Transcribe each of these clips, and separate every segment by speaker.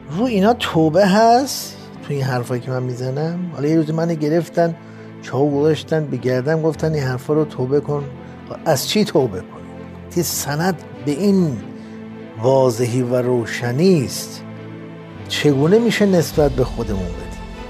Speaker 1: رو اینا توبه هست تو این حرفایی که من میزنم؟ حالا یه روزی من گرفتن چاو گذاشتن به گردن گفتن این حرفا رو توبه کن. از چی توبه کن؟ که سند به این واضحی و روشنی است، چگونه میشه نسبت به خودمون بدیم؟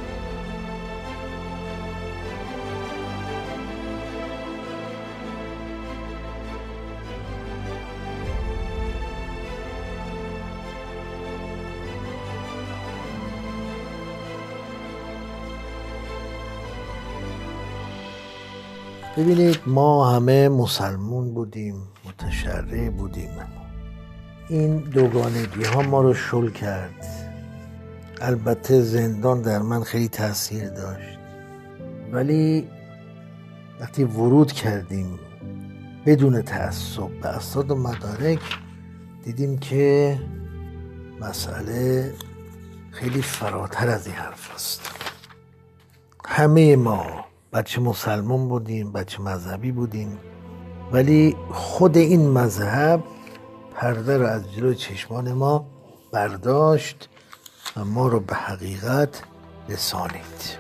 Speaker 1: ببینید ما همه مسلمون بودیم، متشرع بودیم. این دوگانگی ها ما رو شل کرد. البته زندان در من خیلی تاثیر داشت، ولی وقتی ورود کردیم بدون تعصب به اسناد و مدارک دیدیم که مسئله خیلی فراتر از این حرف است. همه ما بچه مسلمان بودیم، بچه مذهبی بودیم، ولی خود این مذهب پرده رو از جلوی چشمان ما برداشت و ما رو به حقیقت رسانید.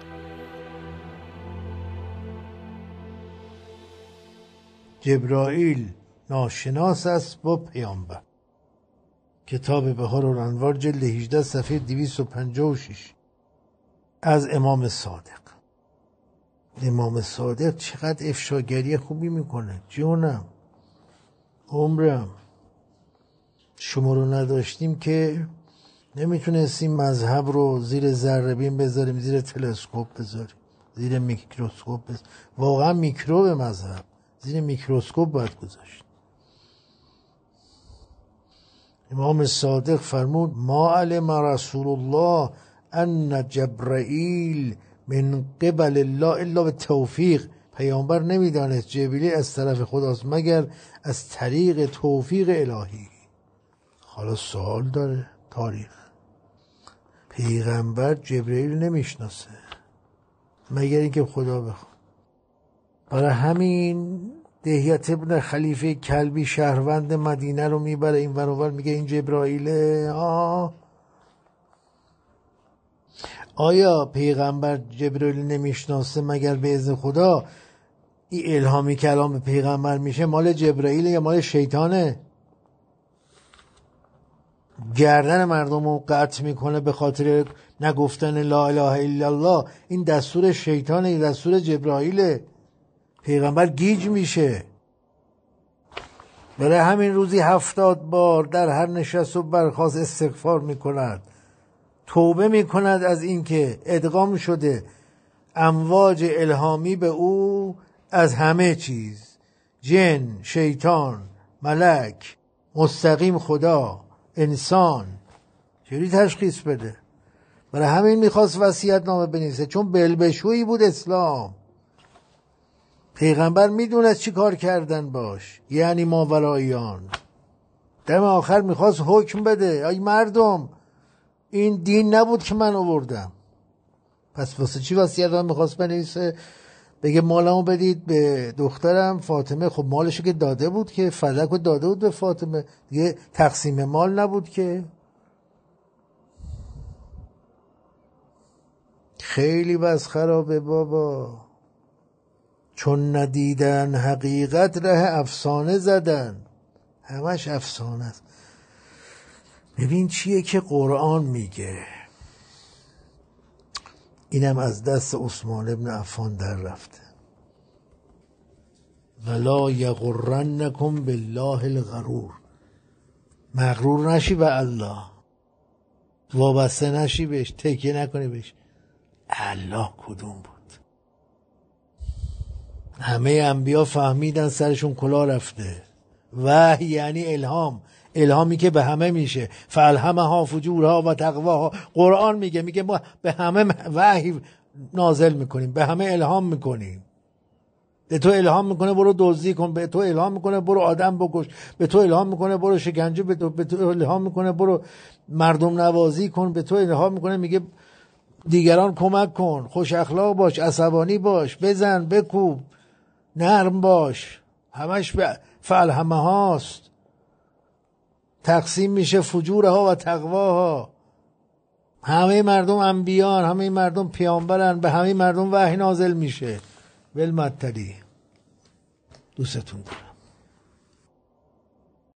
Speaker 1: جبرائیل ناشناس است با پیامبر. کتاب بهار الانوار جلد 18 صفحه 256 از امام صادق. امام صادق چقدر افشاگری خوبی میکنه. جونم، عمرم، شما رو نداشتیم که نمیتونستیم مذهب رو زیر ذره‌بین بذاریم، زیر تلسکوپ بذاریم، زیر میکروسکوپ بذاریم. واقعا میکروب مذهب زیر میکروسکوپ باید گذاشت. امام صادق فرمود ما علم رسول الله ان جبرائیل من قبل الله الا به توفیق. پیامبر نمیدانست جبرئیل از طرف خداست مگر از طریق توفیق الهی. حالا سوال داره تاریخ، پیغمبر جبرئیل نمیشناسه مگر اینکه خدا بخواد. برای همین دهیت ابن خلیفه کلبی شهروند مدینه رو میبره این ور اونور، میگه این جبرائیله. آیا پیغمبر جبرائیل نمیشناسه مگر به اذن خدا؟ این الهامی کلام به پیغمبر میشه مال جبرائیل یا مال شیطانه؟ گردن مردم رو قطع میکنه به خاطر نگفتن لا اله الا الله. این دستور شیطانه، این دستور جبرائیله. پیغمبر گیج میشه. برای همین روزی 70 بار در هر نشست و برخاست استغفار میکند، توبه میکند از اینکه ادغام شده امواج الهامی به او از همه چیز، جن، شیطان، ملک، مستقیم خدا، انسان. چجوری تشخیص بده؟ برای همین میخواست وصیت نامه بنویسه، چون بلبشویی بود اسلام. پیغمبر میدونست چی کار کردن باش، یعنی ماوراییان. دم آخر میخواست حکم بده ای مردم این دین نبود که من آوردم. پس واسه چی وصیت نامه میخواست بنویسه؟ بگه مالمو بدید به دخترم فاطمه. خب مالشو که داده بود، که فلکو داده بود به فاطمه دیگه، تقسیم مال نبود که. خیلی بس خرابه بابا، چون ندیدن حقیقت ره افسانه زدن. همش افسانه است. ببین چیه که قرآن میگه. اینم از دست عثمان ابن عفان در رفته. ولا یغرنکم بالله الغرور. مغرور نشی به الله، وابسته نشی بهش، تکیه نکنی بهش. الله کدوم بود؟ همه انبیا فهمیدن سرشون کلا رفته. وحی یعنی الهام، الهامی که به همه میشه. فالهمها فجورها و تقواها. قرآن میگه ما به همه وحی نازل میکنیم، به همه الهام میکنیم. به تو الهام میکنه برو دزدی کن، به تو الهام میکنه برو آدم بکش، به تو الهام میکنه برو شکنجه، به تو الهام میکنه برو مردم نوازی کن، به تو الهام میکنه میگه دیگران کمک کن، خوش اخلاق باش، عصبانی باش، بزن بکوب، نرم باش. همش به فالهمه هاست. تقسیم میشه فجورها و تقواها. همه مردم انبیان، همه مردم پیامبرن، به همه مردم وحی نازل میشه. ولمتری دوستتون دارم.